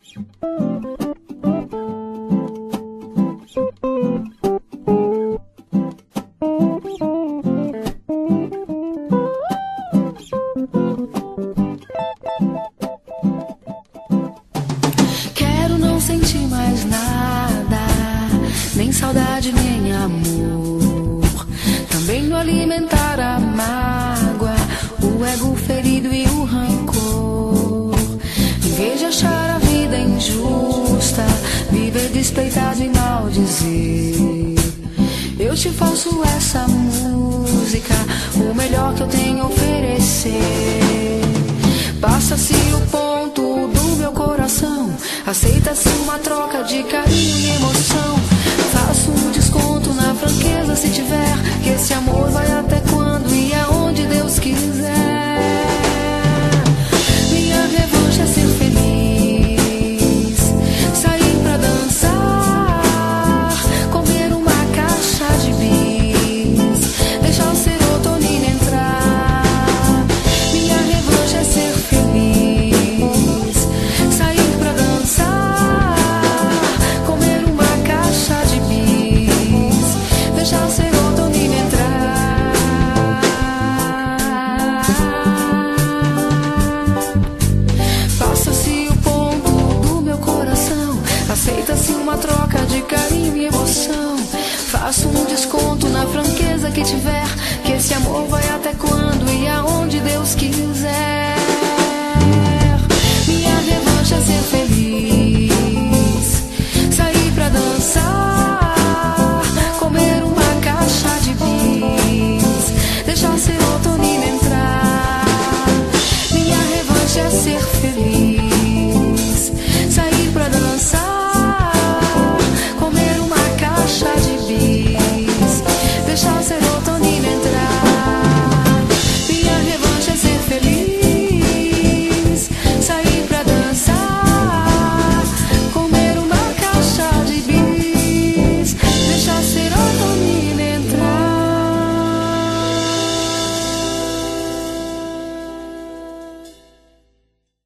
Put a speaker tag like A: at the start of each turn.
A: Quero não sentir mais nada, nem saudade, nem amor. Também não alimentar a mágoa, o ego ferido e o rancor. Em vez de achar a vida injusta, viver despeitado e maldizer, eu te faço essa música, o melhor que eu tenho a oferecer. Passa-se o ponto do meu coração, aceita-se uma troca de carinho e emoção. Faço um desconto na franqueza se tiver, que esse amor vai até quando e aonde Deus quiser. Minha revanche é ser feliz, sair pra dançar, comer uma caixa de bis, deixar a serotonina entrar. Minha revanche é ser feliz, sair pra dançar, comer uma caixa de bis, deixar a serotonina entrar. Passa-se o ponto do meu coração, aceita-se uma troca de carinho e emoção. Faço um desconto na franqueza que tiver, que esse amor vai até quando e aonde Deus quiser. Minha revanche é ser